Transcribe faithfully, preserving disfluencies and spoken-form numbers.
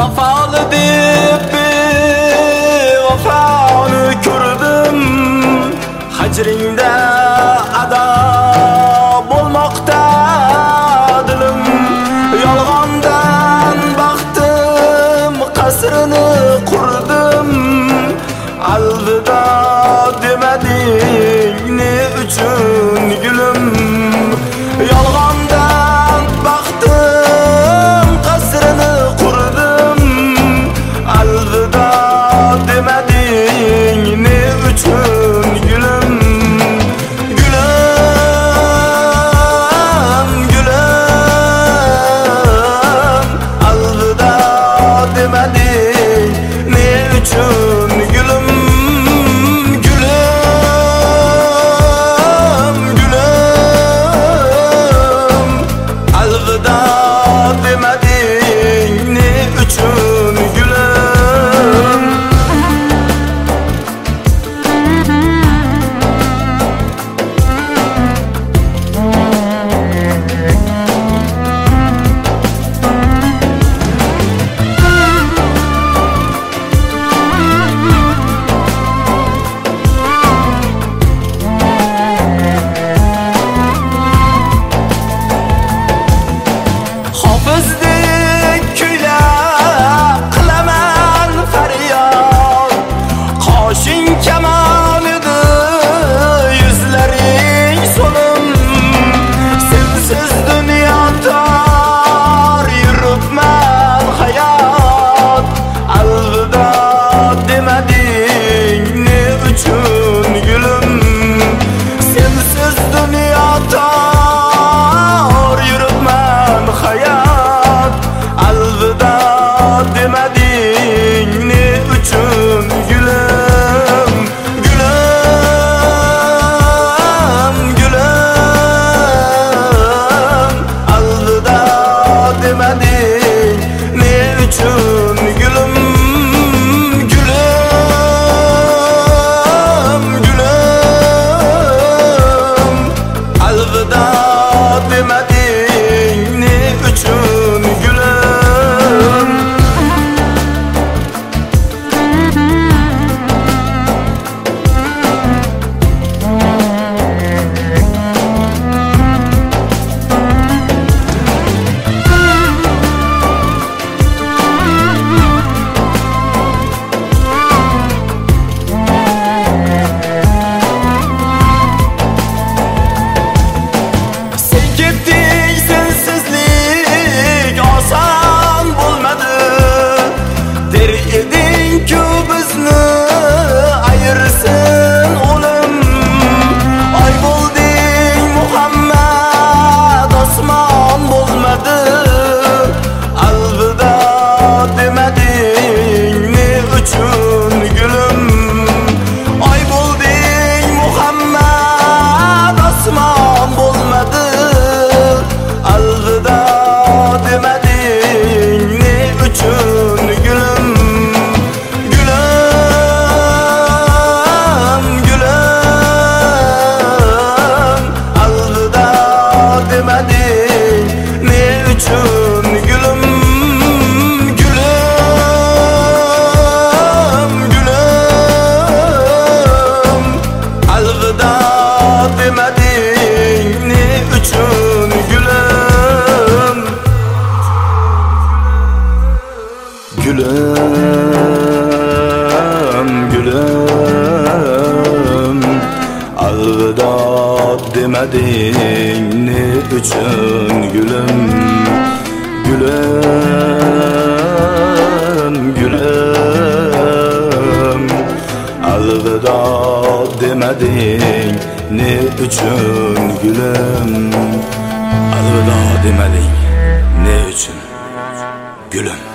Vafalı deb vafoni ko'rdim, hajringda ado bo'lmoqda dilim. Yolg'ondan baxtim qasrini qurdim, alvido demading ne uchun gulum. Yolg'ondan baxtim qasrini qurdim, alvido demading ne uchun gulum. Gulum, gulum, alvido demading ne uchun gulum. Gulum, gulum, alvido demading ne uchun gulum. Hofizdek kuylab qilaman faryod, qoshing kamon edi, yuzlaring so'lim. Sensiz dunyo tor yuribman hayot, alvido demading ne uchun gulum. Sensiz dunyo tor yuribman hayot, alvido demading ne uchun gulum. Gulum, gulum, alvido demading ne uchun gulum. Gulum, gulum, alvido demading ne uchun gulum. Sen ketding, sensizlik oson bo'lmadi. Der eding-ku bizni ayirsin o'lim. Oy bo'lding Muhammad, osmon bo'lmadi. Alvido demading ne uchun gulum. Oy bo'lding Muhammad, osmon bo'lmadi. Alvido demading ne uchun gulum. Gulum, gulum, alvido demading ne uchun gulum. Gulum, gulum, alvido demading ne uchun gulum. Gulum, gulum, alvido demading ne uchun gulum. Gulum, gulum, alvido demading ne uchun gulum. Alvido demading ne uchun gulum.